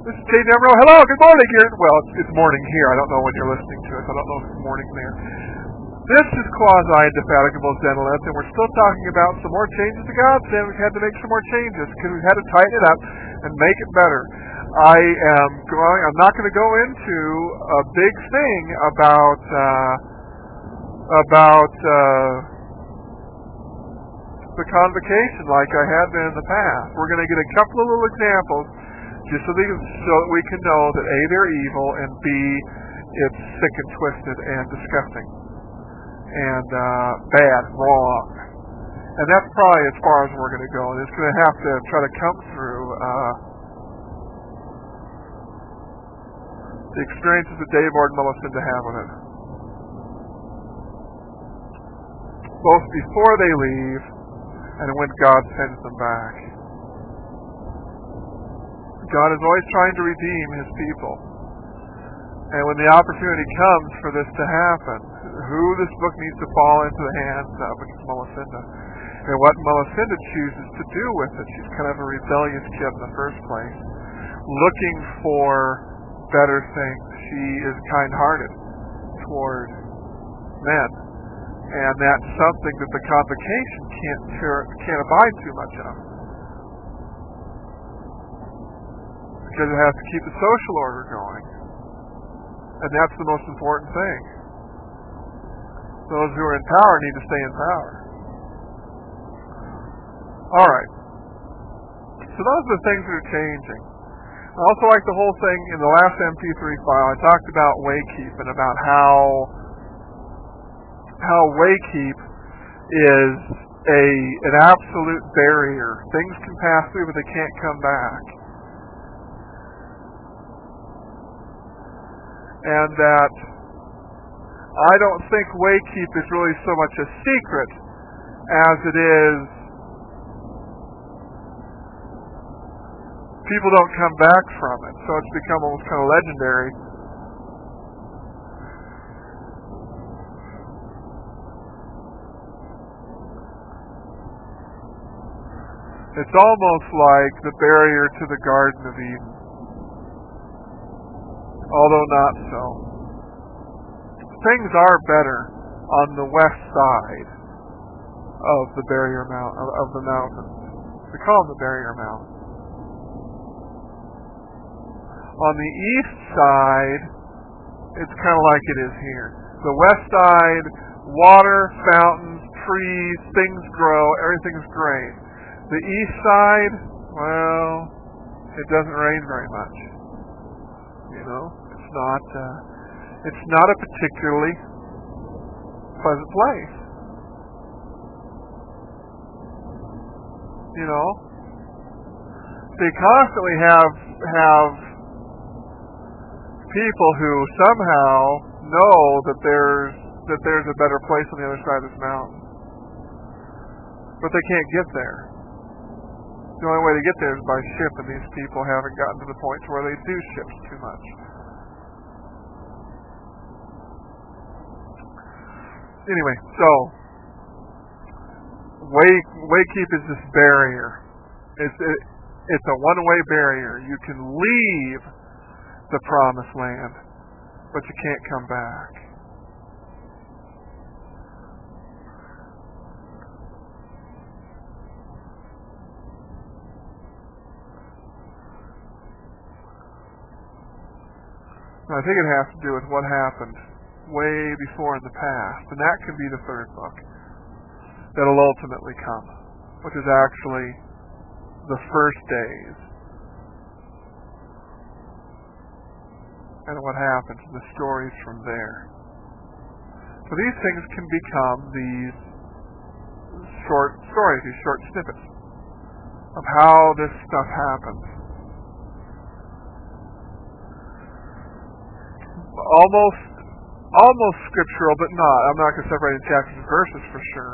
This is Jay Devereaux. Hello, good morning here. Well, it's morning here. I don't know when you're listening to it. I don't know if it's morning there. This is Quasi-Indefatigable Zenolith, and we're still talking about some more changes to God's Sin. We've had to make some more changes because we've had to tighten it up and make it better. I'm not going to go into a big thing about the convocation like I had been in the past. We're going to get a couple of little examples just so that we can know that A, they're evil, and B, it's sick and twisted and disgusting and bad, wrong. And that's probably as far as we're going to go. And it's going to have to try to come through the experiences that Dave and Melisenda have with it. Both before they leave and when God sends them back. God is always trying to redeem His people. And when the opportunity comes for this to happen, who this book needs to fall into the hands of, which is Melisenda. And what Melisenda chooses to do with it, she's kind of a rebellious kid in the first place, looking for better things. She is kind-hearted toward men. And that's something that the convocation can't abide too much of. Because it has to keep the social order going. And that's the most important thing. Those who are in power need to stay in power. Alright. So those are the things that are changing. I also like the whole thing in the last MP3 file. I talked about Waykeep and about how Waykeep is an absolute barrier. Things can pass through, but they can't come back. And that I don't think Waykeep is really so much a secret as it is people don't come back from it. So it's become almost kind of legendary. It's almost like the barrier to the Garden of Eden. Although not so. Things are better on the west side of the barrier of the mountains. We call them the barrier mountains. On the east side, it's kind of like it is here. The west side, water, fountains, trees, things grow, everything's great. The east side, well, it doesn't rain very much. You know, it's not a particularly pleasant place. You know, they constantly have people who somehow know that there's a better place on the other side of this mountain, but they can't get there. The only way to get there is by ship, and these people haven't gotten to the point where they do ships too much. Anyway, so Waykeep is this barrier. It's a one-way barrier. You can leave the promised land, but you can't come back. I think it has to do with what happened way before in the past, and that can be the third book that'll ultimately come, which is actually the first days, and what happens, and the stories from there. So these things can become these short stories, these short snippets of how this stuff happens. Almost scriptural, but not. I'm not going to separate in chapters and verses for sure.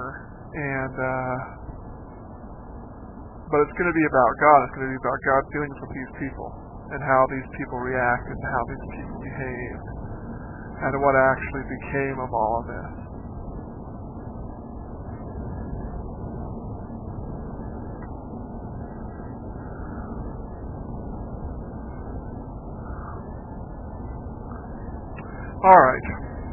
But it's going to be about God. It's going to be about God's dealings with these people and how these people reacted and how these people behaved and what actually became of all of this. All right.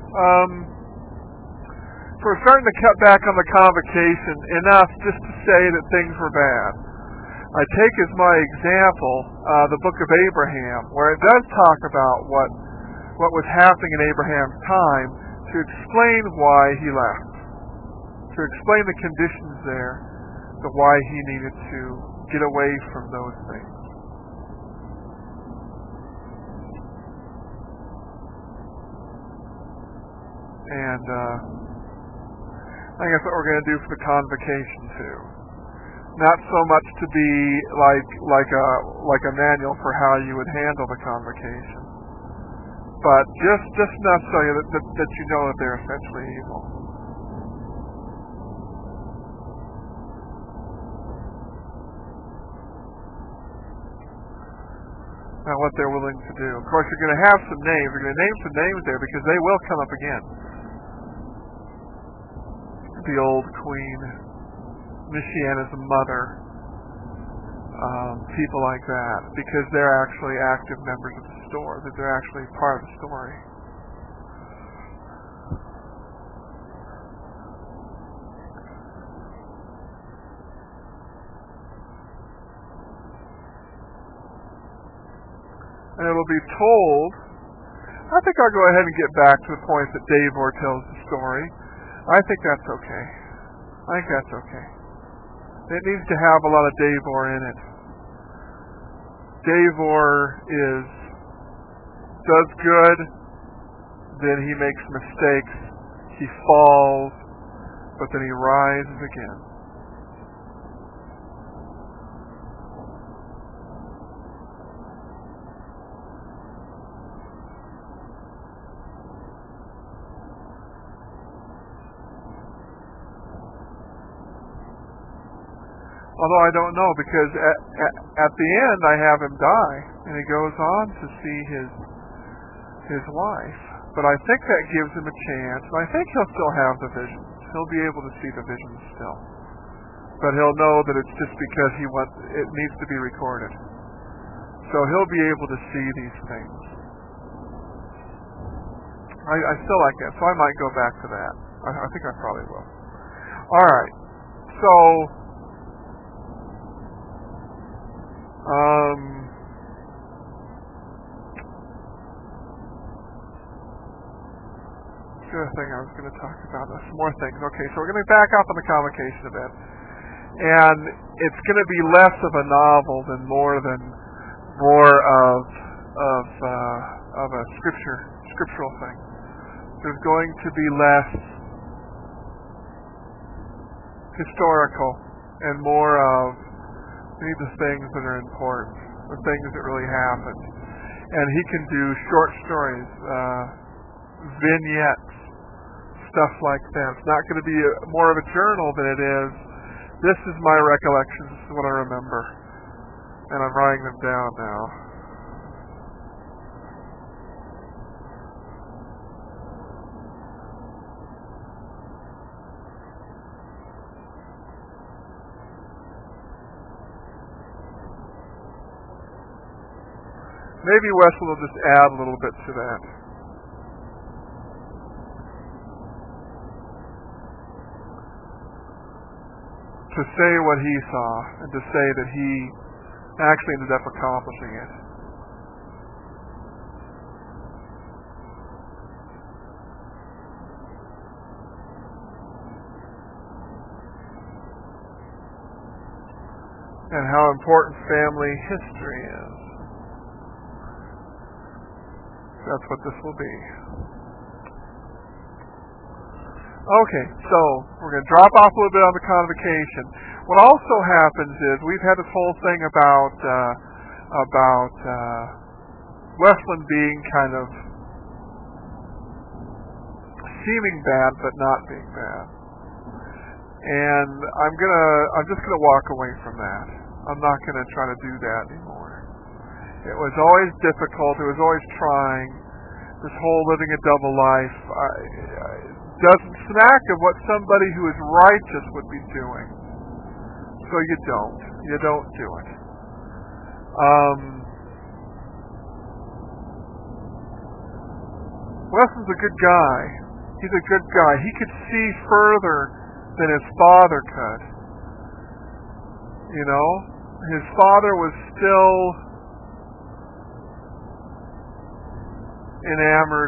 So we're starting to cut back on the convocation enough just to say that things were bad. I take as my example the book of Abraham, where it does talk about what was happening in Abraham's time to explain why he left, to explain the conditions there, the why he needed to get away from those things. And I think that's what we're going to do for the convocation too. Not so much to be like a manual for how you would handle the convocation, but just enough so that you know that they're essentially evil. Now, what they're willing to do. Of course, you're going to have some names. You're going to name some names there because they will come up again. The old queen, Michiana's mother, people like that, because they're actually active members of the story, that they're actually part of the story. And it'll be told, I think I'll go ahead and get back to the point that Davor tells the story. I think that's okay. It needs to have a lot of Davor in it. Davor does good, then he makes mistakes, he falls, but then he rises again. Although I don't know, because at the end I have him die, and he goes on to see his wife. But I think that gives him a chance, and I think he'll still have the visions. He'll be able to see the visions still. But he'll know that it's just because it needs to be recorded. So he'll be able to see these things. I still like that, so I might go back to that. I think I probably will. Alright, so the other thing I was going to talk about, some more things. Okay, so we're going to back up on the convocation a bit, and it's going to be less of a novel than more of a scriptural thing. There's going to be less historical and more of the things that are important, the things that really happened. And he can do short stories, vignettes, stuff like that. It's not going to be more of a journal than it is. This is my recollections. This is what I remember. And I'm writing them down now. Maybe Wesley will just add a little bit to that. To say what he saw, and to say that he actually ended up accomplishing it. And how important family history is. That's what this will be. Okay, so we're going to drop off a little bit on the convocation. What also happens is we've had this whole thing about Westland being kind of seeming bad but not being bad, and I'm just gonna walk away from that. I'm not going to try to do that anymore. It was always difficult. It was always trying. This whole living a double life doesn't smack of what somebody who is righteous would be doing. So you don't do it. Molessen's a good guy. He's a good guy. He could see further than his father could. You know? His father was still enamored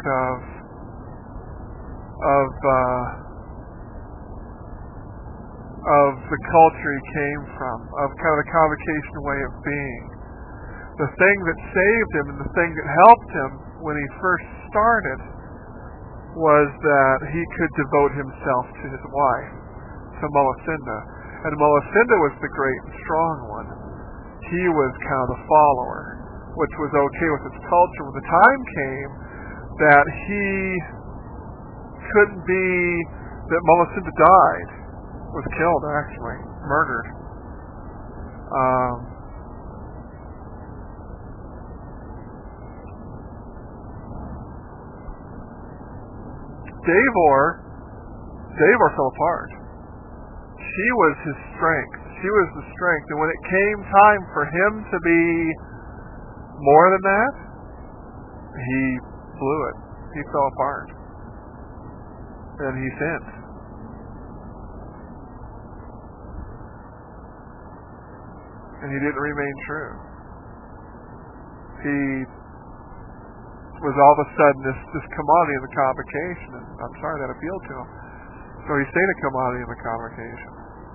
of the culture he came from, of kind of the convocation way of being. The thing that saved him and the thing that helped him when he first started was that he could devote himself to his wife, to Mollacinda. And Mollacinda was the great and strong one. He was kind of the follower, which was okay with his culture. When the time came that he couldn't be, that Mollacinda died, was killed actually, murdered. Davor fell apart. She was his strength. She was the strength. And when it came time for him to be more than that, he blew it. He fell apart. And he sinned. And he didn't remain true. He was all of a sudden this commodity in the convocation, and I'm sorry that appealed to him. So he stayed a commodity in the convocation.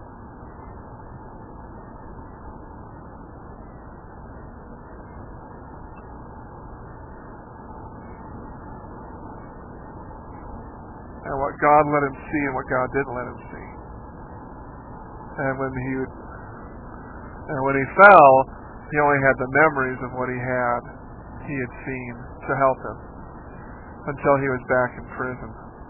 And what God let him see and what God didn't let him see. And when he fell, he only had the memories of what he had seen to help him until he was back in prison.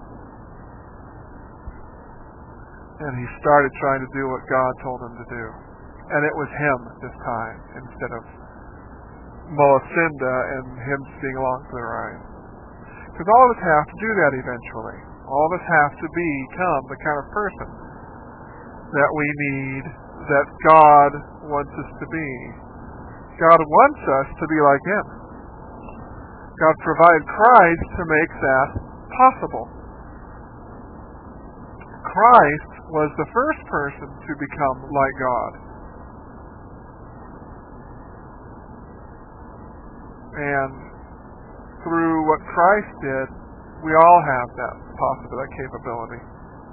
And he started trying to do what God told him to do. And it was him this time instead of Mollacinda and him being along for the ride. Because all of us have to do that eventually. All of us have to become the kind of person that we need, that God wants us to be. God wants us to be like him. God provided Christ to make that possible. Christ was the first person to become like God. And through what Christ did, we all have that possibility, that capability.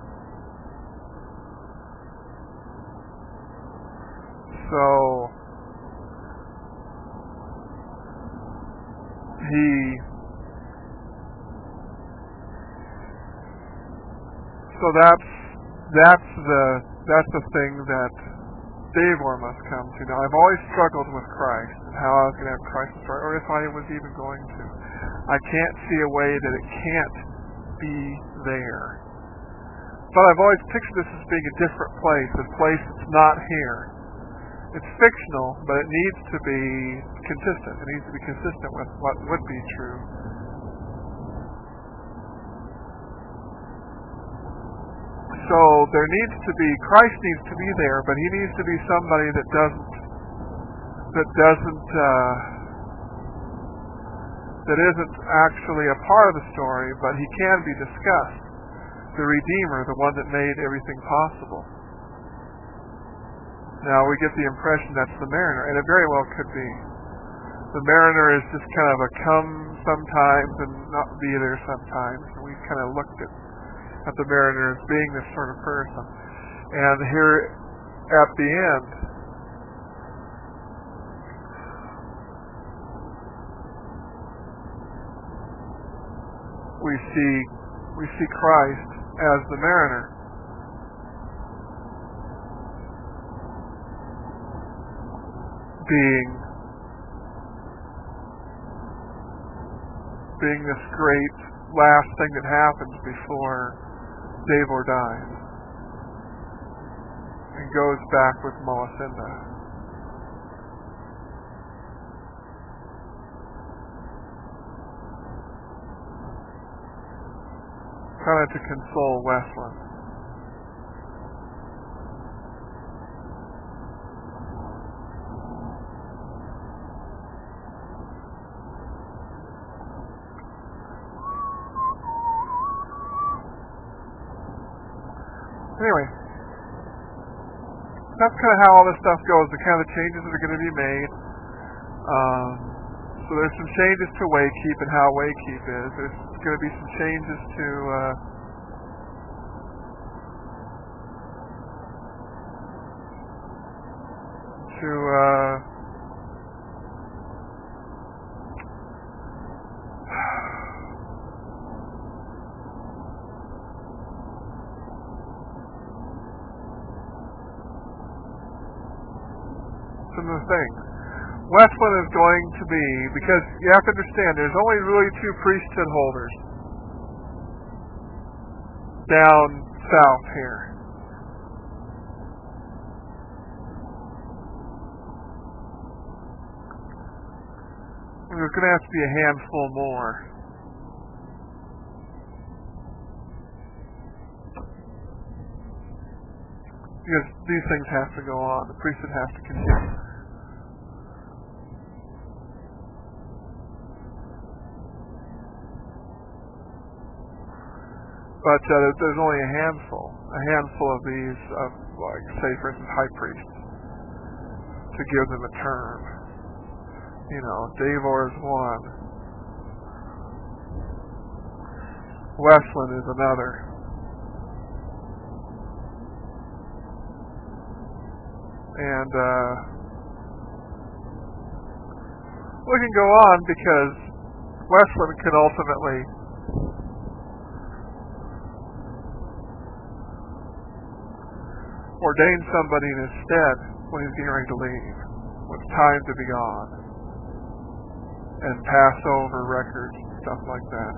So that's the thing that Davor must come to. Now, I've always struggled with Christ and how I was going to have Christ in story, or if I was even going to. I can't see a way that it can't be there. But I've always pictured this as being a different place, a place that's not here. It's fictional, but it needs to be consistent. It needs to be consistent with what would be true. So Christ needs to be there, but he needs to be somebody that isn't actually a part of the story, but he can be discussed. The Redeemer, the one that made everything possible. Now we get the impression that's the mariner, and it very well could be. The mariner is just kind of a come sometimes and not be there sometimes. And we kind of looked at the mariner as being this sort of person. And here at the end, we see Christ as the mariner. Being this great last thing that happens before Davor dies and goes back with Mollacinda. Kind of to console Westland. Anyway, that's kind of how all this stuff goes. The kind of changes that are going to be made. So there's some changes to Waykeep and how Waykeep is. There's going to be some changes to some of the things. Westland is going to be, because you have to understand, there's only really two priesthood holders down south here. There's going to have to be a handful more. Because these things have to go on. The priesthood has to continue. But there's only a handful of these, like, say, for instance, high priests, to give them a term. You know, Davor is one. Westland is another. And we can go on because Westland can ultimately ordain somebody in his stead when he's getting ready to leave, when it's time to be gone, and pass over records and stuff like that.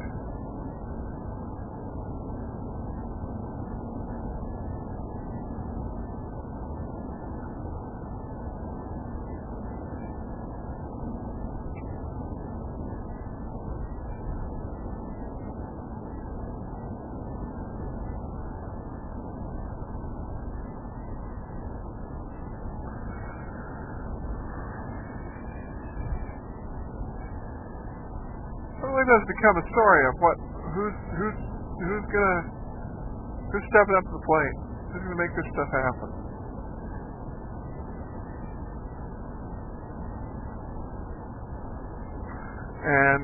It does become a story of who's stepping up to the plate, who's gonna make this stuff happen. And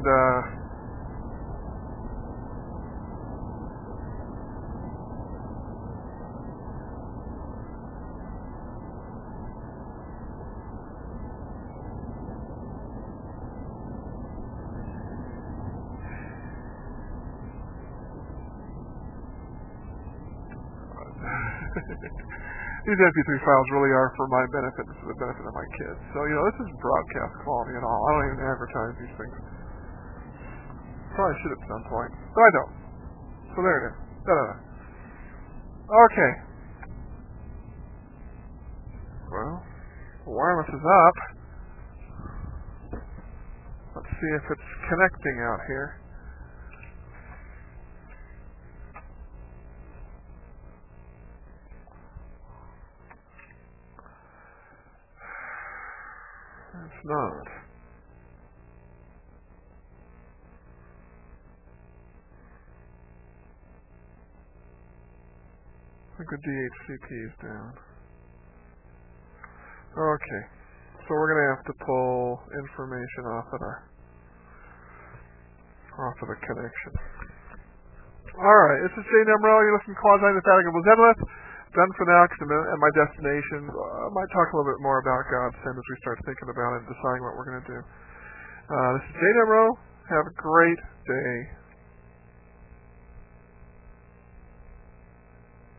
these MP3 files really are for my benefit and for the benefit of my kids. So, you know, this is broadcast quality and all. I don't even advertise these things. Probably should at some point, but I don't. So there it is. Da-da-da. Okay. Well, the wireless is up. Let's see if it's connecting out here. It's not. I think the DHCP is down. Okay. So we're going to have to pull information off of the connection. Alright, this is Jay Nemrel. You're listening to Quasi-Indefatigable Zenless. Done for now because I'm at my destination. I might talk a little bit more about Godsend as we start thinking about it and deciding what we're going to do. This is Jay Nemrel. Have a great day.